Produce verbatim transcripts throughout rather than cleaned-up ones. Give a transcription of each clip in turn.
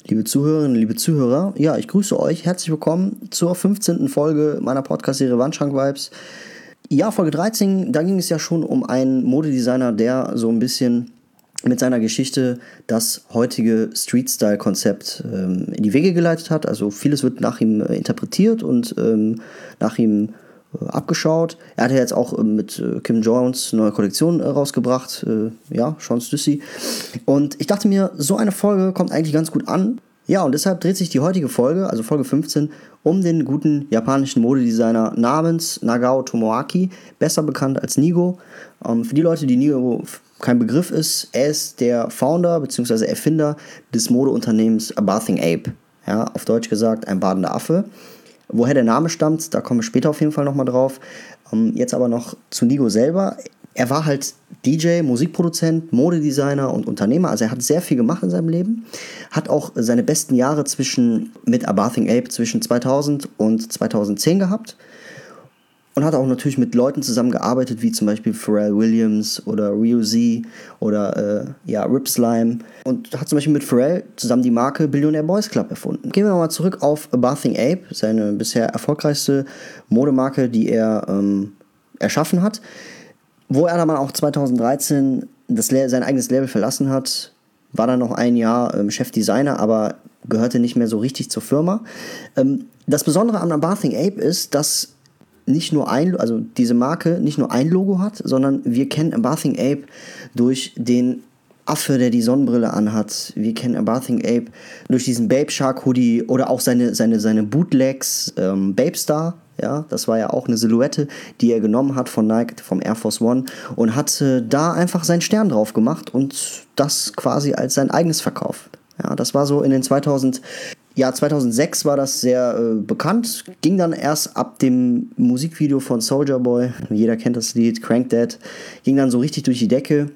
Liebe Zuhörerinnen, liebe Zuhörer, ja, ich grüße euch. Herzlich willkommen zur fünfzehnten Folge meiner Podcast-Serie Wandschrank-Vibes. Ja, Folge dreizehn, da ging es ja schon um einen Modedesigner, der so ein bisschen mit seiner Geschichte das heutige Street-Style-Konzept ähm, in die Wege geleitet hat. Also vieles wird nach ihm äh, interpretiert und ähm, nach ihm äh, abgeschaut. Er hat ja jetzt auch äh, mit äh, Kim Jones eine neue Kollektion äh, rausgebracht. Äh, ja, Sean Stussy. Und ich dachte mir, so eine Folge kommt eigentlich ganz gut an. Ja, und deshalb dreht sich die heutige Folge, also Folge fünfzehn, um den guten japanischen Modedesigner namens Nagao Tomoaki, besser bekannt als Nigo. Ähm, für die Leute, die Nigo kein Begriff ist, er ist der Founder bzw. Erfinder des Modeunternehmens A Bathing Ape. Ja, auf Deutsch gesagt, ein badender Affe. Woher der Name stammt, da kommen wir später auf jeden Fall nochmal drauf. Ähm, jetzt aber noch zu Nigo selber. Er war halt D J, Musikproduzent, Modedesigner und Unternehmer. Also er hat sehr viel gemacht in seinem Leben. Hat auch seine besten Jahre zwischen, mit A Bathing Ape zwischen zweitausend und zweitausendzehn gehabt. Und hat auch natürlich mit Leuten zusammengearbeitet, wie zum Beispiel Pharrell Williams oder Ryu Z oder äh, ja, Rip Slime. Und hat zum Beispiel mit Pharrell zusammen die Marke Billionaire Boys Club erfunden. Gehen wir nochmal zurück auf A Bathing Ape, seine bisher erfolgreichste Modemarke, die er ähm, erschaffen hat. Wo er dann auch zweitausenddreizehn das, sein eigenes Label verlassen hat, war dann noch ein Jahr ähm, Chefdesigner, aber gehörte nicht mehr so richtig zur Firma. Ähm, das Besondere an A Bathing Ape ist, dass nicht nur ein, also diese Marke nicht nur ein Logo hat, sondern wir kennen A Bathing Ape durch den Affe, der die Sonnenbrille anhat. Wir kennen A Bathing Ape durch diesen Babe Shark Hoodie oder auch seine, seine, seine Bootlegs, ähm, Babe Star. Ja, das war ja auch eine Silhouette, die er genommen hat von Nike, vom Air Force One und hat äh, da einfach seinen Stern drauf gemacht und das quasi als sein eigenes verkauft. Ja, das war so in den zweitausend, ja, zweitausendsechs war das sehr äh, bekannt, ging dann erst ab dem Musikvideo von Soulja Boy, jeder kennt das Lied, Crank That, ging dann so richtig durch die Decke,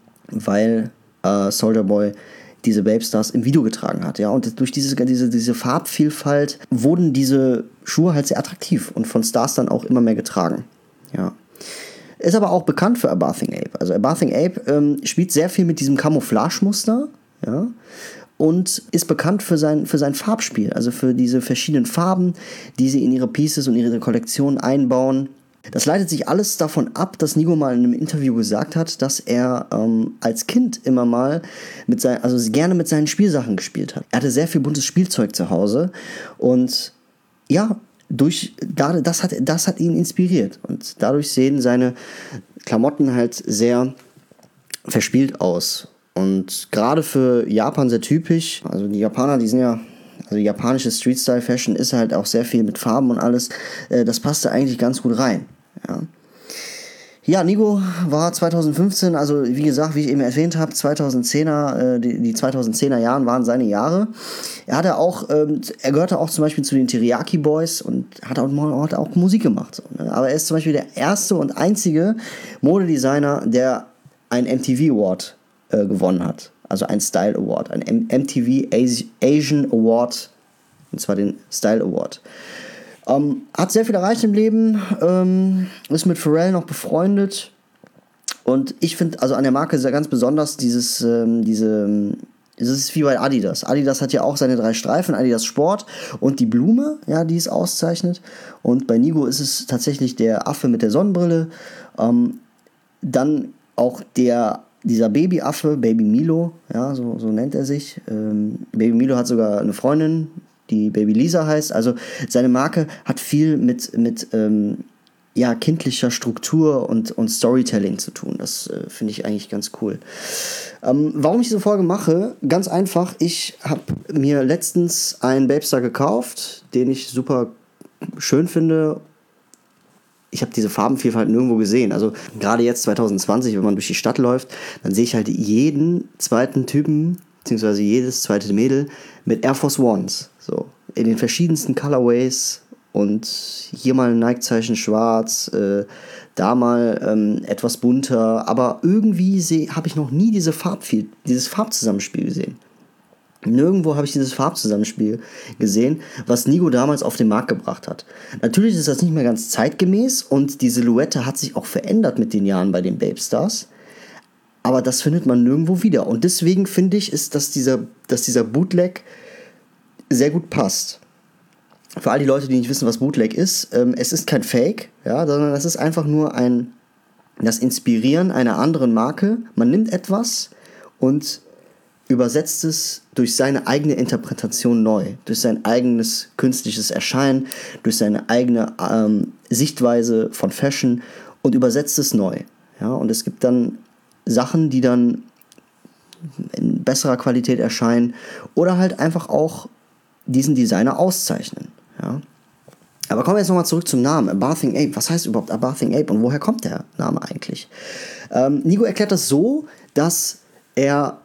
weil äh, Soulja Boy diese Babe Stars im Video getragen hat, ja, und durch diese, diese, diese Farbvielfalt wurden diese Schuhe halt sehr attraktiv und von Stars dann auch immer mehr getragen, ja. Ist aber auch bekannt für A Bathing Ape, also A Bathing Ape ähm, spielt sehr viel mit diesem Camouflage-Muster, ja, und ist bekannt für sein, für sein Farbspiel, also für diese verschiedenen Farben, die sie in ihre Pieces und ihre Kollektion einbauen. Das leitet sich alles davon ab, dass Nigo mal in einem Interview gesagt hat, dass er ähm, als Kind immer mal mit sein, also gerne mit seinen Spielsachen gespielt hat. Er hatte sehr viel buntes Spielzeug zu Hause und ja, durch, das, hat, das hat ihn inspiriert und dadurch sehen seine Klamotten halt sehr verspielt aus. Und gerade für Japan sehr typisch, also die Japaner, die sind ja, also japanische Street-Style-Fashion ist halt auch sehr viel mit Farben und alles, äh, das passte eigentlich ganz gut rein. Ja. Ja, Nigo war zweitausendfünfzehn, also wie gesagt, wie ich eben erwähnt habe, zweitausendzehner, äh, die, die zweitausendzehner Jahren waren seine Jahre. Er hatte auch, ähm, er gehörte auch zum Beispiel zu den Teriyaki Boys und hat auch, hat auch Musik gemacht. So, ne? Aber er ist zum Beispiel der erste und einzige Modedesigner, der einen M T V Award äh, gewonnen hat. Also ein Style Award, ein M T V Asian Award, und zwar den Style Award. Ähm, hat sehr viel erreicht im Leben, ähm, ist mit Pharrell noch befreundet und ich finde, also an der Marke ist ja ganz besonders dieses, ähm, diese, das ist wie bei Adidas. Adidas hat ja auch seine drei Streifen, Adidas Sport und die Blume, ja, die es auszeichnet, und bei Nigo ist es tatsächlich der Affe mit der Sonnenbrille, ähm, dann auch der dieser Babyaffe, Baby Milo, ja, so, so nennt er sich. Ähm, Baby Milo hat sogar eine Freundin, die Baby Lisa heißt. Also seine Marke hat viel mit, mit ähm, ja, kindlicher Struktur und, und Storytelling zu tun. Das äh, finde ich eigentlich ganz cool. Ähm, warum ich diese Folge mache? Ganz einfach, ich habe mir letztens einen Babestar gekauft, den ich super schön finde. Ich habe diese Farbenvielfalt nirgendwo gesehen. Also gerade jetzt zwanzig zwanzig, wenn man durch die Stadt läuft, dann sehe ich halt jeden zweiten Typen, beziehungsweise jedes zweite Mädel mit Air Force Ones. So, in den verschiedensten Colorways und hier mal ein Nike-Zeichen schwarz, äh, da mal ähm, etwas bunter. Aber irgendwie habe ich noch nie diese Farbviel- dieses Farbzusammenspiel gesehen. Nirgendwo habe ich dieses Farbzusammenspiel gesehen, was Nigo damals auf den Markt gebracht hat. Natürlich ist das nicht mehr ganz zeitgemäß und die Silhouette hat sich auch verändert mit den Jahren bei den Babestars. Aber das findet man nirgendwo wieder. Und deswegen finde ich, ist, dass dieser, dass dieser Bootleg sehr gut passt. Für all die Leute, die nicht wissen, was Bootleg ist, ähm, es ist kein Fake, ja, sondern es ist einfach nur ein, das Inspirieren einer anderen Marke. Man nimmt etwas und übersetzt es durch seine eigene Interpretation neu, durch sein eigenes künstliches Erscheinen, durch seine eigene ähm, Sichtweise von Fashion und übersetzt es neu. Ja, und es gibt dann Sachen, die dann in besserer Qualität erscheinen oder halt einfach auch diesen Designer auszeichnen. Ja. Aber kommen wir jetzt nochmal zurück zum Namen, A Bathing Ape. Was heißt überhaupt A Bathing Ape und woher kommt der Name eigentlich? Ähm, Nigo erklärt das so, dass er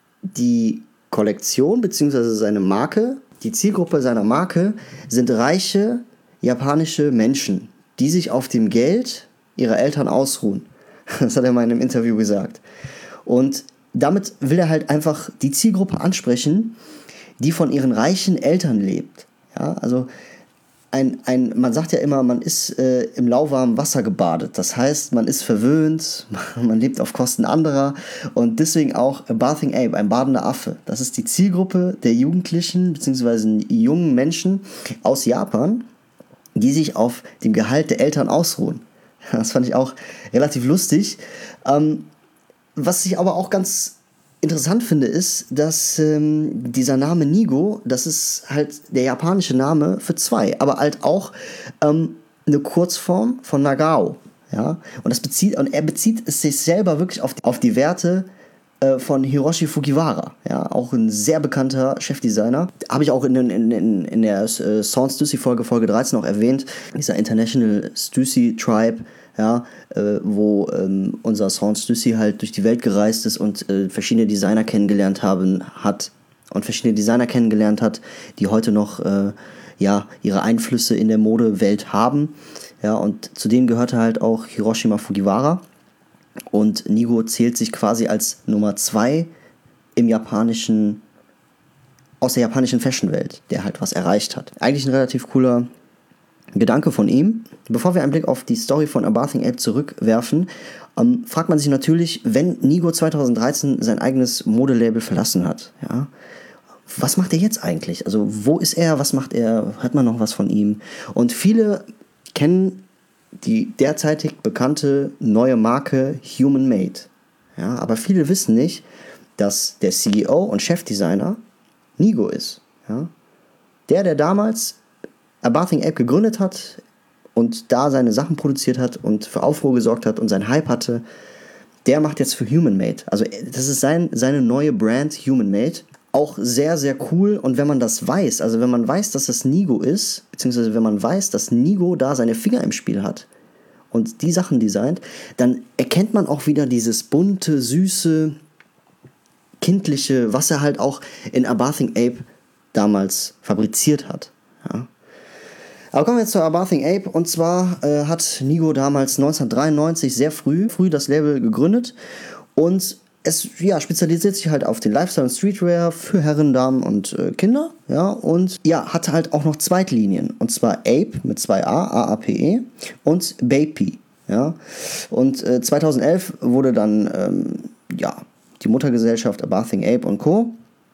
die Kollektion bzw. seine Marke, die Zielgruppe seiner Marke sind reiche japanische Menschen, die sich auf dem Geld ihrer Eltern ausruhen. Das hat er mal in einem Interview gesagt. Und damit will er halt einfach die Zielgruppe ansprechen, die von ihren reichen Eltern lebt. Ja, also ein, ein, man sagt ja immer, man ist äh, im lauwarmen Wasser gebadet. Das heißt, man ist verwöhnt, man lebt auf Kosten anderer und deswegen auch A Bathing Ape, ein badender Affe. Das ist die Zielgruppe der Jugendlichen bzw. jungen Menschen aus Japan, die sich auf dem Gehalt der Eltern ausruhen. Das fand ich auch relativ lustig. Ähm, was ich aber auch ganz interessant finde, ist, dass ähm, dieser Name Nigo, das ist halt der japanische Name für zwei, aber halt auch ähm, eine Kurzform von Nagao. Ja? Und, das bezieht, und er bezieht es sich selber wirklich auf die, auf die Werte äh, von Hiroshi Fujiwara, ja? Auch ein sehr bekannter Chefdesigner. Habe ich auch in, in, in, in der äh, Saint Stussy-Folge, Folge dreizehn auch erwähnt, dieser International Stussy Tribe, ja, äh, wo ähm, unser Saint Stussy halt durch die Welt gereist ist und äh, verschiedene Designer kennengelernt haben, hat und verschiedene Designer kennengelernt hat, die heute noch äh, ja, ihre Einflüsse in der Modewelt haben. Ja, und zu denen gehörte halt auch Hiroshima Fujiwara. Und Nigo zählt sich quasi als Nummer zwei im japanischen, aus der japanischen Fashionwelt, der halt was erreicht hat. Eigentlich ein relativ cooler Gedanke von ihm. Bevor wir einen Blick auf die Story von A Bathing Ape zurückwerfen, ähm, fragt man sich natürlich, wenn Nigo zwanzig dreizehn sein eigenes Modelabel verlassen hat, ja, was macht er jetzt eigentlich? Also wo ist er, was macht er, hört man noch was von ihm? Und viele kennen die derzeitig bekannte neue Marke Human Made. Ja, aber viele wissen nicht, dass der C E O und Chefdesigner Nigo ist. Ja. Der, der damals A Bathing Ape gegründet hat und da seine Sachen produziert hat und für Aufruhr gesorgt hat und seinen Hype hatte, der macht jetzt für Human Made. Also das ist sein, seine neue Brand Human Made. Auch sehr, sehr cool. Und wenn man das weiß, also wenn man weiß, dass das Nigo ist, beziehungsweise wenn man weiß, dass Nigo da seine Finger im Spiel hat und die Sachen designt, dann erkennt man auch wieder dieses bunte, süße, kindliche, was er halt auch in A Bathing Ape damals fabriziert hat. Ja. Aber kommen wir jetzt zu A Bathing Ape. Und zwar äh, hat Nigo damals neunzehnhundertdreiundneunzig sehr früh, früh das Label gegründet. Und es ja, spezialisiert sich halt auf den Lifestyle und Streetwear für Herren, Damen und äh, Kinder. Ja, und ja, hatte halt auch noch Zweitlinien. Und zwar Ape mit zwei A, A A P E und Bape. Ja. Und äh, zweitausendelf wurde dann ähm, ja, die Muttergesellschaft A Bathing Ape und Co.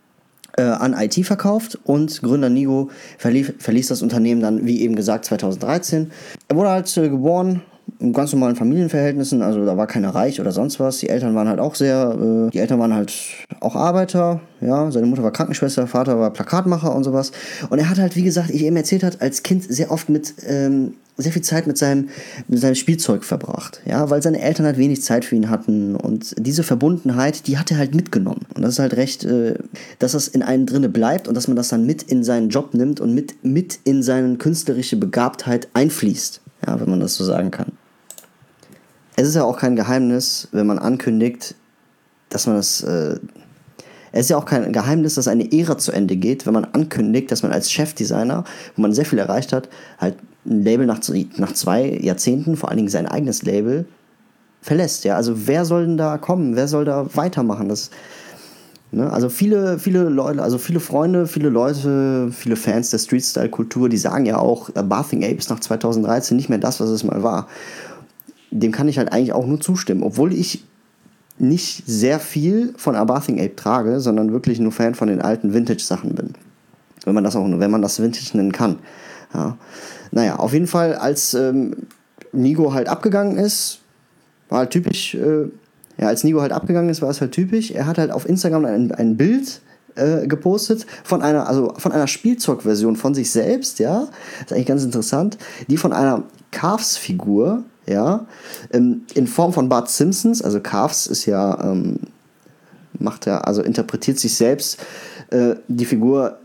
an I T verkauft und Gründer Nigo verlief, verließ das Unternehmen dann, wie eben gesagt, zweitausenddreizehn. Er wurde halt äh, geboren in ganz normalen Familienverhältnissen, also da war keiner reich oder sonst was. Die Eltern waren halt auch sehr, äh, die Eltern waren halt auch Arbeiter, ja, seine Mutter war Krankenschwester, Vater war Plakatmacher und sowas. Und er hat halt, wie gesagt, ich eben erzählt hat, als Kind sehr oft mit, ähm, sehr viel Zeit mit seinem, mit seinem Spielzeug verbracht, ja, weil seine Eltern halt wenig Zeit für ihn hatten und diese Verbundenheit, die hat er halt mitgenommen und das ist halt recht, äh, dass das in einem drinne bleibt und dass man das dann mit in seinen Job nimmt und mit, mit in seine künstlerische Begabtheit einfließt, ja, wenn man das so sagen kann. Es ist ja auch kein Geheimnis, wenn man ankündigt, dass man das, äh, es ist ja auch kein Geheimnis, dass eine Ära zu Ende geht, wenn man ankündigt, dass man als Chefdesigner, wo man sehr viel erreicht hat, halt ein Label nach, nach zwei Jahrzehnten, vor allen Dingen sein eigenes Label, verlässt. Ja? Also wer soll denn da kommen? Wer soll da weitermachen? Das, ne? Also viele, viele Leute, also viele Freunde, viele Leute, viele Fans der Street-Style-Kultur, die sagen ja auch, Bathing Ape ist nach zweitausenddreizehn nicht mehr das, was es mal war. Dem kann ich halt eigentlich auch nur zustimmen, obwohl ich nicht sehr viel von A Bathing Ape trage, sondern wirklich nur Fan von den alten Vintage-Sachen bin. Wenn man das auch, wenn man das Vintage nennen kann. Ja. Naja, auf jeden Fall, als ähm, Nigo halt abgegangen ist, war halt typisch, äh, ja, als Nigo halt abgegangen ist, war es halt typisch. Er hat halt auf Instagram ein, ein Bild äh, gepostet von einer, also von einer Spielzeugversion von sich selbst, ja. Das ist eigentlich ganz interessant. Die von einer Cars-Figur, ja, ähm, in Form von Bart Simpsons. Also Cars ist ja, ähm, macht ja, also interpretiert sich selbst. Äh, die Figur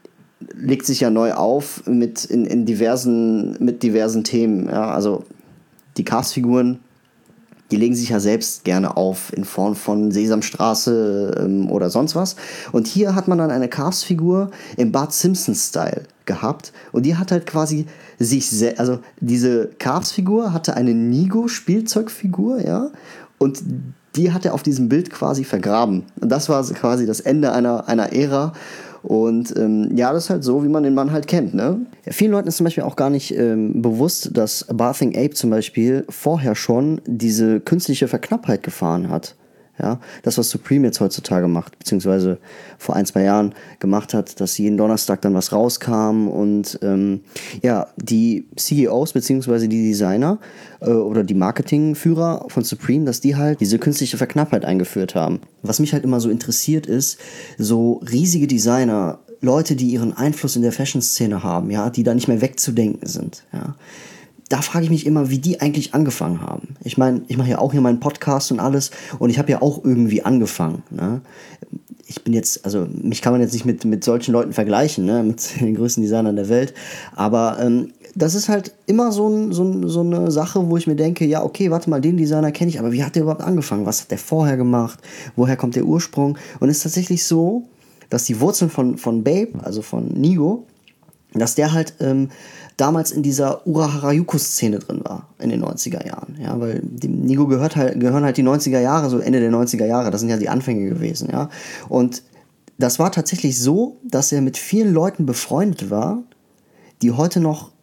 legt sich ja neu auf mit, in, in diversen, mit diversen Themen. Ja? Also die Cars-Figuren, die legen sich ja selbst gerne auf in Form von Sesamstraße ähm, oder sonst was. Und hier hat man dann eine Cars-Figur im Bart Simpson-Style gehabt. Und die hat halt quasi sich, se- also diese Cars-Figur hatte eine Nigo-Spielzeugfigur, ja, und die hat er auf diesem Bild quasi vergraben. Und das war quasi das Ende einer, einer Ära. Und ähm, ja, das ist halt so, wie man den Mann halt kennt, ne? Ja, vielen Leuten ist zum Beispiel auch gar nicht ähm, bewusst, dass Bathing Ape zum Beispiel vorher schon diese künstliche Verknappheit gefahren hat. Ja, das, was Supreme jetzt heutzutage macht, beziehungsweise vor ein, zwei Jahren gemacht hat, dass jeden Donnerstag dann was rauskam und ähm, ja, die C E Os beziehungsweise die Designer äh, oder die Marketingführer von Supreme, dass die halt diese künstliche Verknappheit eingeführt haben. Was mich halt immer so interessiert ist, so riesige Designer, Leute, die ihren Einfluss in der Fashion-Szene haben, ja, die da nicht mehr wegzudenken sind, ja. Da frage ich mich immer, wie die eigentlich angefangen haben. Ich meine, ich mache ja auch hier meinen Podcast und alles und ich habe ja auch irgendwie angefangen. Ne? Ich bin jetzt, also mich kann man jetzt nicht mit, mit solchen Leuten vergleichen, ne? Mit den größten Designern der Welt, aber ähm, das ist halt immer so, ein, so, ein, so eine Sache, wo ich mir denke, ja okay, warte mal, den Designer kenne ich, aber wie hat der überhaupt angefangen? Was hat der vorher gemacht? Woher kommt der Ursprung? Und es ist tatsächlich so, dass die Wurzeln von, von Babe, also von Nigo, dass der halt ähm, damals in dieser Ura-Harajuku-Szene drin war, in den neunziger Jahren. Ja, weil dem Nigo gehört halt, gehören halt die neunziger Jahre, so Ende der neunziger Jahre, das sind ja die Anfänge gewesen. Ja. Und das war tatsächlich so, dass er mit vielen Leuten befreundet war, die heute noch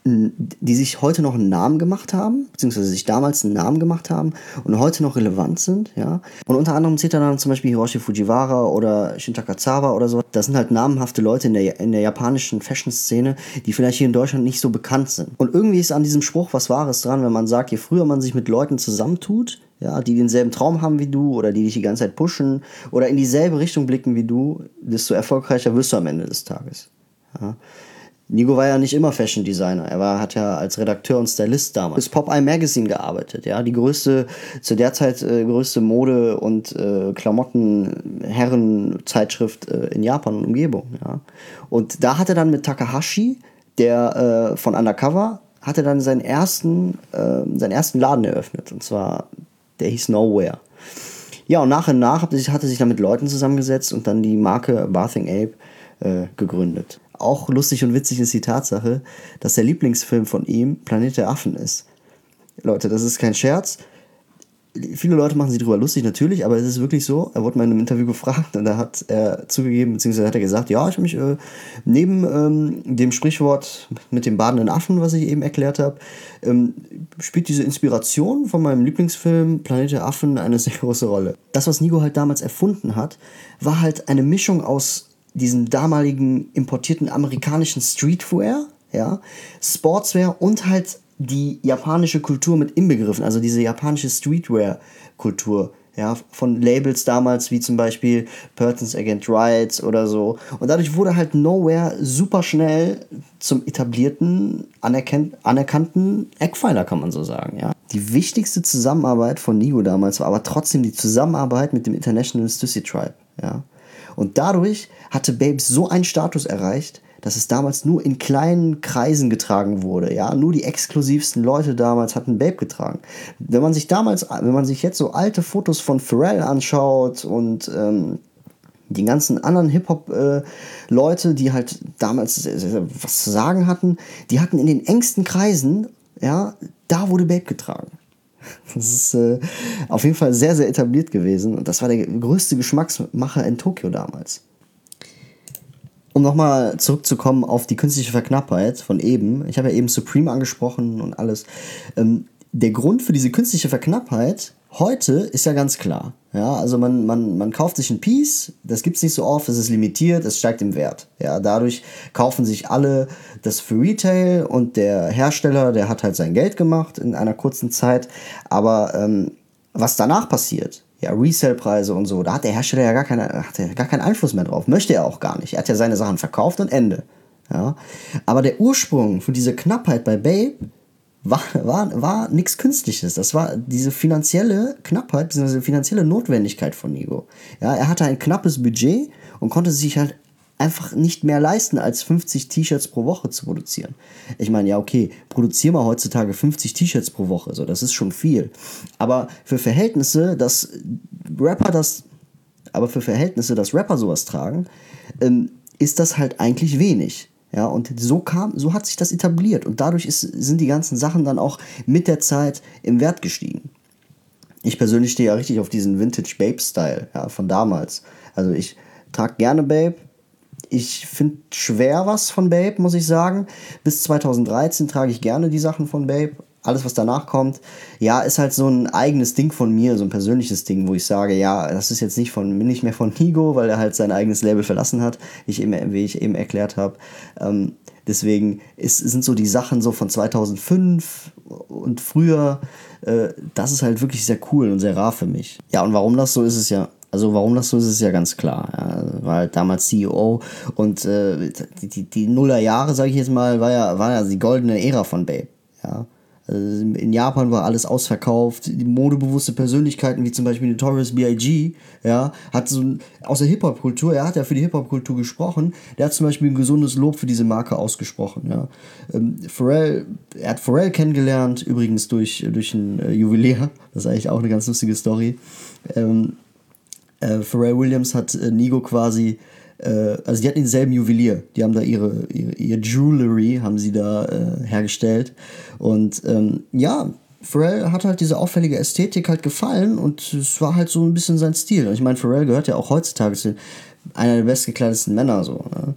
die sich heute noch einen Namen gemacht haben, beziehungsweise sich damals einen Namen gemacht haben und heute noch relevant sind, ja. Und unter anderem zählt er dann zum Beispiel Hiroshi Fujiwara oder Shintaka Tsuba oder so. Das sind halt namenhafte Leute in der, in der japanischen Fashion-Szene, die vielleicht hier in Deutschland nicht so bekannt sind. Und irgendwie ist an diesem Spruch was Wahres dran, wenn man sagt, je früher man sich mit Leuten zusammentut, ja, die denselben Traum haben wie du oder die dich die ganze Zeit pushen oder in dieselbe Richtung blicken wie du, desto erfolgreicher wirst du am Ende des Tages, ja. Nigo war ja nicht immer Fashion Designer. Er war, hat ja als Redakteur und Stylist damals für Pop-Eye Magazine gearbeitet. Ja, die größte, zu der Zeit äh, größte Mode- und äh, Klamotten-Herren-Zeitschrift äh, in Japan und Umgebung. Ja. Und da hat er dann mit Takahashi, der äh, von Undercover, hat er dann seinen ersten, äh, seinen ersten Laden eröffnet. Und zwar, der hieß Nowhere. Ja, und nach und nach hat er sich, hat er sich dann mit Leuten zusammengesetzt und dann die Marke Bathing Ape äh, gegründet. Auch lustig und witzig ist die Tatsache, dass der Lieblingsfilm von ihm Planet der Affen ist. Leute, das ist kein Scherz. Viele Leute machen sich darüber lustig, natürlich, aber es ist wirklich so. Er wurde mal in einem Interview gefragt und da hat er zugegeben, beziehungsweise hat er gesagt, ja, ich habe mich äh, neben ähm, dem Sprichwort mit dem badenden Affen, was ich eben erklärt habe, ähm, spielt diese Inspiration von meinem Lieblingsfilm Planet der Affen eine sehr große Rolle. Das, was Nigo halt damals erfunden hat, war halt eine Mischung aus diesen damaligen importierten amerikanischen Streetwear, ja, Sportswear und halt die japanische Kultur mit inbegriffen, also diese japanische Streetwear-Kultur, ja, von Labels damals wie zum Beispiel Perkins Against Rights oder so. Und dadurch wurde halt Nowhere super schnell zum etablierten, anerkannt, anerkannten Eckpfeiler, kann man so sagen, ja. Die wichtigste Zusammenarbeit von Nigo damals war aber trotzdem die Zusammenarbeit mit dem International Stussy Tribe, ja. Und dadurch hatte Babe so einen Status erreicht, dass es damals nur in kleinen Kreisen getragen wurde. Ja, nur die exklusivsten Leute damals hatten Babe getragen. Wenn man sich damals, wenn man sich jetzt so alte Fotos von Pharrell anschaut und ähm, die ganzen anderen Hip-Hop-Leute, äh, die halt damals äh, was zu sagen hatten, die hatten in den engsten Kreisen, ja, da wurde Babe getragen. Das ist äh, auf jeden Fall sehr, sehr etabliert gewesen. Und das war der größte Geschmacksmacher in Tokio damals. Um nochmal zurückzukommen auf die künstliche Verknappheit von eben. Ich habe ja eben Supreme angesprochen und alles. Ähm, der Grund für diese künstliche Verknappheit Heute ist ja ganz klar, ja, also man, man, man kauft sich ein Piece, das gibt es nicht so oft, es ist limitiert, es steigt im Wert. Ja, dadurch kaufen sich alle das für Retail und der Hersteller, der hat halt sein Geld gemacht in einer kurzen Zeit. Aber ähm, was danach passiert, ja, Resale-Preise und so, da hat der Hersteller ja gar, keine, hat er gar keinen Einfluss mehr drauf, möchte er auch gar nicht. Er hat ja seine Sachen verkauft und Ende. Ja. Aber der Ursprung für diese Knappheit bei Bape war, war, war nichts Künstliches. Das war diese finanzielle Knappheit, diese finanzielle Notwendigkeit von Nigo. Ja, er hatte ein knappes Budget und konnte sich halt einfach nicht mehr leisten, als fünfzig T-Shirts pro Woche zu produzieren. Ich meine, ja, okay, produzieren wir heutzutage fünfzig T-Shirts pro Woche, so, das ist schon viel. Aber für Verhältnisse, dass Rapper das, aber für Verhältnisse, dass Rapper sowas tragen, ähm, ist das halt eigentlich wenig. Ja, und so kam, so hat sich das etabliert und dadurch ist, sind die ganzen Sachen dann auch mit der Zeit im Wert gestiegen. Ich persönlich stehe ja richtig auf diesen Vintage-Bape-Style, ja, von damals. Also ich trage gerne Bape. Ich finde schwer was von Bape, muss ich sagen. Bis zwanzig dreizehn trage ich gerne die Sachen von Bape. Alles, was danach kommt, ja, ist halt so ein eigenes Ding von mir, so ein persönliches Ding, wo ich sage, ja, das ist jetzt nicht, von, nicht mehr von Nigo, weil er halt sein eigenes Label verlassen hat, wie ich eben, wie ich eben erklärt habe. Ähm, deswegen ist, sind so die Sachen so von zweitausendfünf und früher, äh, das ist halt wirklich sehr cool und sehr rar für mich. Ja, und warum das so ist, ist ja, also warum das so ist, ist ja ganz klar. Ja, war halt damals C E O und äh, die, die, die Nullerjahre, sage ich jetzt mal, war ja, war ja die goldene Ära von Bape, ja. In Japan war alles ausverkauft. Die modebewusste Persönlichkeiten, wie zum Beispiel Notorious B I G, ja, hat so ein, aus der Hip-Hop-Kultur, er hat ja für die Hip-Hop-Kultur gesprochen, der hat zum Beispiel ein gesundes Lob für diese Marke ausgesprochen, ja. Ähm, Pharrell, er hat Pharrell kennengelernt, übrigens durch, durch einen äh, Juwelier, das ist eigentlich auch eine ganz lustige Story. Ähm, äh, Pharrell Williams hat äh, Nigo quasi, also die hatten denselben Juwelier, die haben da ihre, ihre, ihre Jewelry, haben sie da äh, hergestellt und ähm, ja, Pharrell hat halt diese auffällige Ästhetik halt gefallen und es war halt so ein bisschen sein Stil. Ich meine, Pharrell gehört ja auch heutzutage zu einer der bestgekleidetsten Männer so, ne?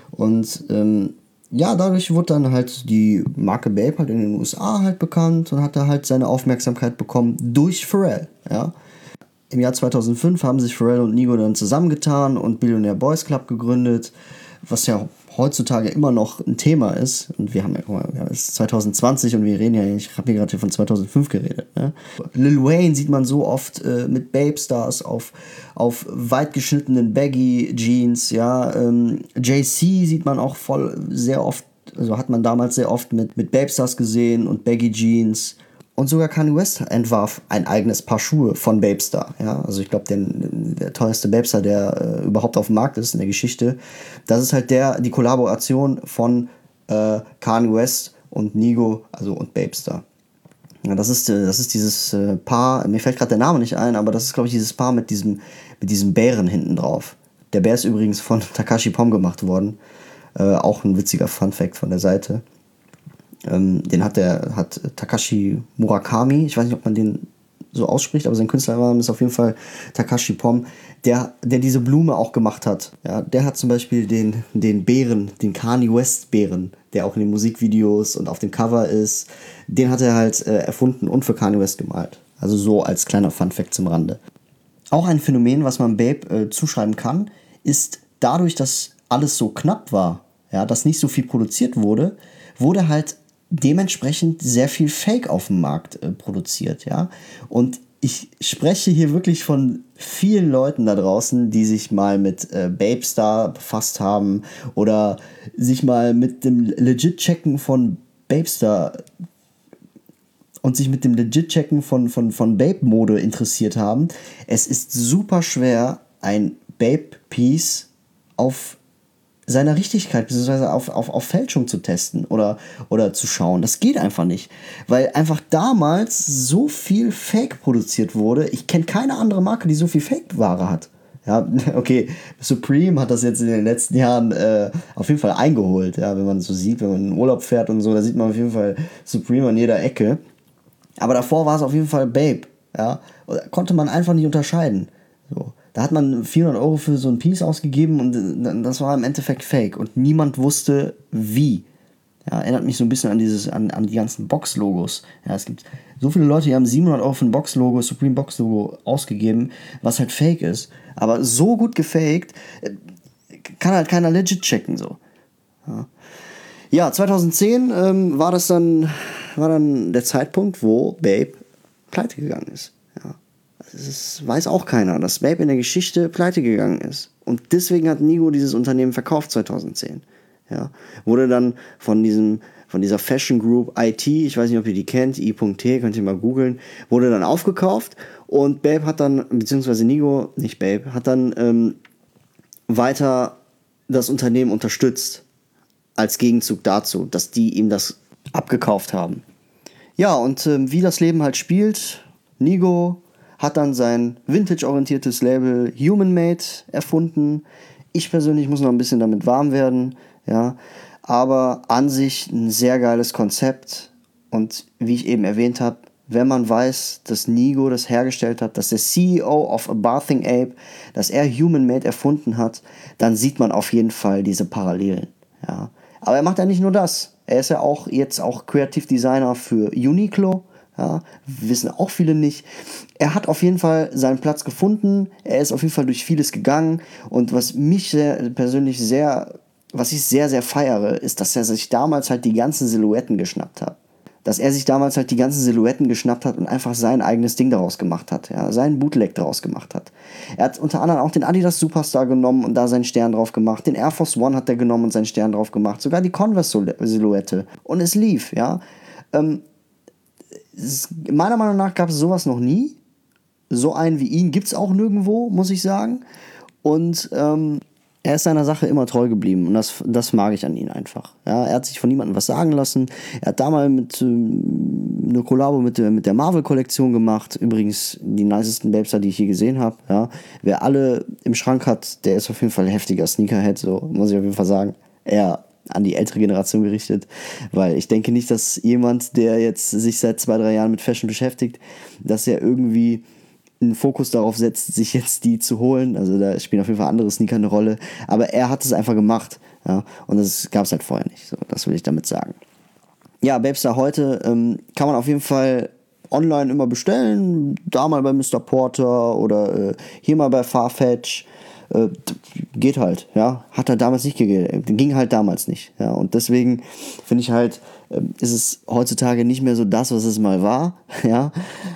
Und ähm, ja, dadurch wurde dann halt die Marke Bape halt in den U S A halt bekannt und hat da halt seine Aufmerksamkeit bekommen durch Pharrell, ja. Im Jahr zweitausendfünf haben sich Pharrell und Nigo dann zusammengetan und Billionaire Boys Club gegründet, was ja heutzutage immer noch ein Thema ist. Und wir haben ja, guck mal, ja, es ist zwanzig zwanzig und wir reden ja, ich habe hier gerade von zweitausendfünf geredet. Ne? Lil Wayne sieht man so oft äh, mit Bape-Stars auf, auf weit geschnittenen Baggy-Jeans, ja. Ähm, Jay-Z sieht man auch voll sehr oft, also hat man damals sehr oft mit, mit Bape-Stars gesehen und Baggy-Jeans. Und sogar Kanye West entwarf ein eigenes Paar Schuhe von Bapestar. Ja? Also ich glaube, der teuerste Bapestar, der äh, überhaupt auf dem Markt ist in der Geschichte. Das ist halt der, die Kollaboration von äh, Kanye West und Nigo, also und Bapestar. Ja, das ist, äh, das ist dieses äh, Paar, mir fällt gerade der Name nicht ein, aber das ist, glaube ich, dieses Paar mit diesem, mit diesem Bären hinten drauf. Der Bär ist übrigens von Takashi Pom gemacht worden. Äh, auch ein witziger Funfact von der Seite. Ähm, den hat der hat Takashi Murakami, ich weiß nicht, ob man den so ausspricht, aber sein Künstlername ist auf jeden Fall Takashi Pom, der, der diese Blume auch gemacht hat. Ja, der hat zum Beispiel den, den Bären, den Kanye West Bären, der auch in den Musikvideos und auf dem Cover ist, den hat er halt äh, erfunden und für Kanye West gemalt. Also so als kleiner Funfact zum Rande. Auch ein Phänomen, was man Bape äh, zuschreiben kann, ist dadurch, dass alles so knapp war, ja, dass nicht so viel produziert wurde, wurde halt dementsprechend sehr viel Fake auf dem Markt äh, produziert, ja. Und ich spreche hier wirklich von vielen Leuten da draußen, die sich mal mit äh, Bapestar befasst haben oder sich mal mit dem Legit-Checken von Bapestar und sich mit dem Legit-Checken von, von, von Bape-Mode interessiert haben. Es ist super schwer, ein Bape-Piece auf seiner Richtigkeit bzw. Auf, auf, auf Fälschung zu testen oder, oder zu schauen. Das geht einfach nicht, weil einfach damals so viel Fake produziert wurde. Ich kenne keine andere Marke, die so viel Fake-Ware hat. Ja, okay, Supreme hat das jetzt in den letzten Jahren äh, auf jeden Fall eingeholt. Ja, wenn man so sieht, wenn man in den Urlaub fährt und so, da sieht man auf jeden Fall Supreme an jeder Ecke. Aber davor war es auf jeden Fall Bape. Ja, da konnte man einfach nicht unterscheiden. So. Da hat man vierhundert Euro für so ein Piece ausgegeben und das war im Endeffekt Fake und niemand wusste wie. Ja, erinnert mich so ein bisschen an dieses, an, an die ganzen Box-Logos. Ja, es gibt So viele Leute, die haben siebenhundert Euro für ein Box-Logo, Supreme Box-Logo ausgegeben, was halt fake ist. Aber so gut gefaked, kann halt keiner legit checken, so. Ja, ja zweitausendzehn ähm, war das dann, war dann der Zeitpunkt, wo Bape pleite gegangen ist. Ja. Das weiß auch keiner, dass Bape in der Geschichte pleite gegangen ist. Und deswegen hat Nigo dieses Unternehmen verkauft zweitausendzehn. Ja. Wurde dann von diesem von dieser Fashion Group I T, ich weiß nicht, ob ihr die kennt, i Punkt t, könnt ihr mal googeln, wurde dann aufgekauft und Bape hat dann, beziehungsweise Nigo, nicht Bape, hat dann ähm, weiter das Unternehmen unterstützt, als Gegenzug dazu, dass die ihm das abgekauft haben. Ja, und ähm, wie das Leben halt spielt, Nigo hat dann sein vintage-orientiertes Label Human Made erfunden. Ich persönlich muss noch ein bisschen damit warm werden, ja, aber an sich ein sehr geiles Konzept und wie ich eben erwähnt habe, wenn man weiß, dass Nigo das hergestellt hat, dass der C E O of A Bathing Ape, dass er Human Made erfunden hat, dann sieht man auf jeden Fall diese Parallelen. Ja. Aber er macht ja nicht nur das. Er ist ja auch jetzt auch Creative Designer für Uniqlo. Ja, wissen auch viele nicht. Er hat auf jeden Fall seinen Platz gefunden. Er ist auf jeden Fall durch vieles gegangen. Und was mich sehr, persönlich sehr, was ich sehr, sehr feiere, ist, dass er sich damals halt die ganzen Silhouetten geschnappt hat. Dass er sich damals halt die ganzen Silhouetten geschnappt hat und einfach sein eigenes Ding daraus gemacht hat. Ja, seinen Bootleg daraus gemacht hat. Er hat unter anderem auch den Adidas Superstar genommen und da seinen Stern drauf gemacht. Den Air Force One hat er genommen und seinen Stern drauf gemacht. Sogar die Converse Silhouette. Und es lief, ja. Ähm, es, meiner Meinung nach gab es sowas noch nie. So einen wie ihn gibt es auch nirgendwo, muss ich sagen. Und ähm, er ist seiner Sache immer treu geblieben und das, das mag ich an ihm einfach. Ja, er hat sich von niemandem was sagen lassen. Er hat damals mit, ähm, eine Kollabo mit der, mit der Marvel-Kollektion gemacht. Übrigens die nicesten Babester, die ich je gesehen habe. Ja. Wer alle im Schrank hat, der ist auf jeden Fall ein heftiger Sneakerhead, so muss ich auf jeden Fall sagen. Er an die ältere Generation gerichtet, weil ich denke nicht, dass jemand, der jetzt sich seit zwei, drei Jahren mit Fashion beschäftigt, dass er irgendwie einen Fokus darauf setzt, sich jetzt die zu holen. Also da spielen auf jeden Fall andere Sneaker eine Rolle. Aber er hat es einfach gemacht. Ja? Und das gab es halt vorher nicht. So, das will ich damit sagen. Ja, Babester heute ähm, kann man auf jeden Fall online immer bestellen. Da mal bei Mister Porter oder äh, hier mal bei Farfetch. Äh, geht halt, ja. Hat er damals nicht gegeben. Ging halt damals nicht. Ja. Und deswegen finde ich halt, äh, ist es heutzutage nicht mehr so das, was es mal war. Ja.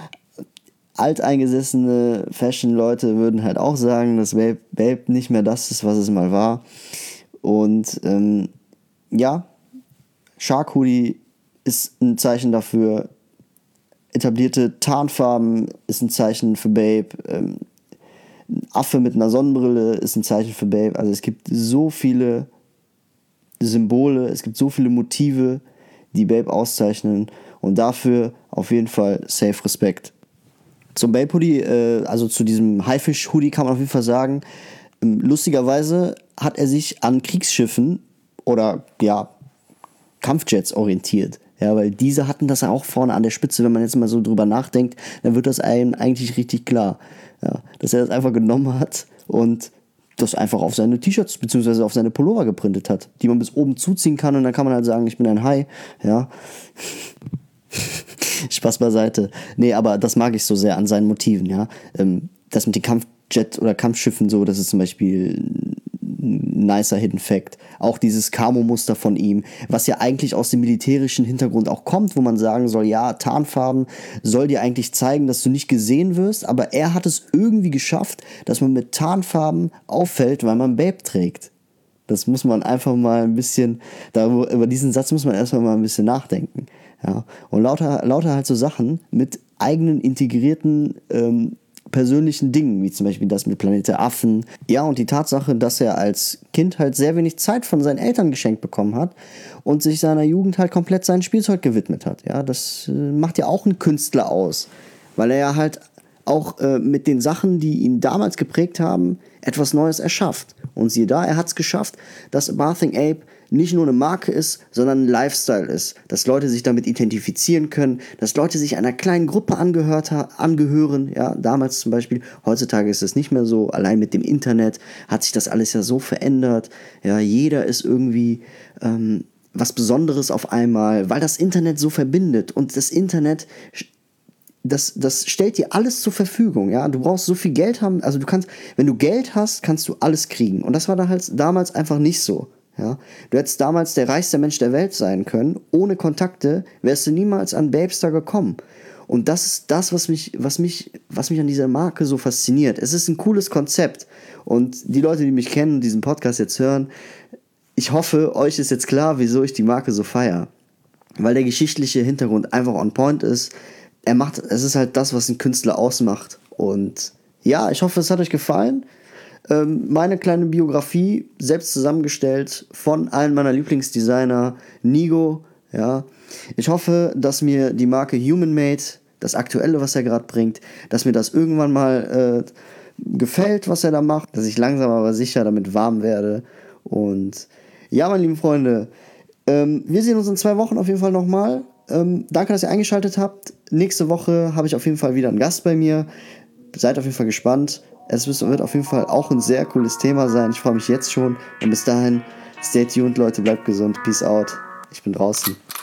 Alteingesessene Fashion-Leute würden halt auch sagen, dass Bape, Bape nicht mehr das ist, was es mal war. Und ähm, ja, Shark Hoodie ist ein Zeichen dafür. Etablierte Tarnfarben ist ein Zeichen für Bape. Ähm, ein Affe mit einer Sonnenbrille ist ein Zeichen für Bape. Also es gibt so viele Symbole, es gibt so viele Motive, die Bape auszeichnen. Und dafür auf jeden Fall safe Respekt. Zum Bape Hoodie, äh, also zu diesem Haifisch Hoodie kann man auf jeden Fall sagen, ähm, lustigerweise hat er sich an Kriegsschiffen oder ja, Kampfjets orientiert. Ja, weil diese hatten das auch vorne an der Spitze, wenn man jetzt mal so drüber nachdenkt, dann wird das einem eigentlich richtig klar. Ja, dass er das einfach genommen hat und das einfach auf seine T-Shirts bzw. auf seine Pullover geprintet hat, die man bis oben zuziehen kann und dann kann man halt sagen, ich bin ein Hai. Ja. Spaß beiseite. Nee, aber das mag ich so sehr an seinen Motiven, ja. Ähm, das mit den Kampfjet oder Kampfschiffen so, das ist zum Beispiel ein nicer Hidden Fact. Auch dieses Camo-Muster von ihm, was ja eigentlich aus dem militärischen Hintergrund auch kommt, wo man sagen soll, ja, Tarnfarben soll dir eigentlich zeigen, dass du nicht gesehen wirst, aber er hat es irgendwie geschafft, dass man mit Tarnfarben auffällt, weil man Bape trägt. Das muss man einfach mal ein bisschen, darüber, über diesen Satz muss man erstmal mal ein bisschen nachdenken. Ja. Und lauter, lauter halt so Sachen mit eigenen integrierten ähm, persönlichen Dingen, wie zum Beispiel das mit Planet der Affen. Ja, und die Tatsache, dass er als Kind halt sehr wenig Zeit von seinen Eltern geschenkt bekommen hat und sich seiner Jugend halt komplett seinem Spielzeug gewidmet hat. Ja, das äh, macht ja auch einen Künstler aus, weil er ja halt auch äh, mit den Sachen, die ihn damals geprägt haben, etwas Neues erschafft. Und siehe da, er hat es geschafft, dass Bathing Ape nicht nur eine Marke ist, sondern ein Lifestyle ist. Dass Leute sich damit identifizieren können, dass Leute sich einer kleinen Gruppe angehört ha- angehören. Ja, damals zum Beispiel, heutzutage ist es nicht mehr so. Allein mit dem Internet hat sich das alles ja so verändert. Ja, jeder ist irgendwie ähm, was Besonderes auf einmal, weil das Internet so verbindet. Und das Internet das, das stellt dir alles zur Verfügung, ja. Du brauchst so viel Geld haben, also du kannst, wenn du Geld hast, kannst du alles kriegen. Und das war da halt damals einfach nicht so, ja. Du hättest damals der reichste Mensch der Welt sein können, ohne Kontakte wärst du niemals an Babestar gekommen. Und das ist das, was mich, was mich, was mich an dieser Marke so fasziniert. Es ist ein cooles Konzept. Und die Leute, die mich kennen, diesen Podcast jetzt hören, ich hoffe, euch ist jetzt klar, wieso ich die Marke so feiere. Weil der geschichtliche Hintergrund einfach on point ist. Er macht, es ist halt das, was ein Künstler ausmacht. Und ja, ich hoffe, es hat euch gefallen. Ähm, meine kleine Biografie, selbst zusammengestellt von einem meiner Lieblingsdesigner, Nigo. Ja. Ich hoffe, dass mir die Marke Human Made, das Aktuelle, was er gerade bringt, dass mir das irgendwann mal äh, gefällt, was er da macht, dass ich langsam aber sicher damit warm werde. Und ja, meine lieben Freunde, ähm, wir sehen uns in zwei Wochen auf jeden Fall nochmal. Ähm, danke, dass ihr eingeschaltet habt. Nächste Woche habe ich auf jeden Fall wieder einen Gast bei mir. Seid auf jeden Fall gespannt. Es wird auf jeden Fall auch ein sehr cooles Thema sein. Ich freue mich jetzt schon. Und bis dahin, stay tuned, Leute, bleibt gesund. Peace out. Ich bin draußen.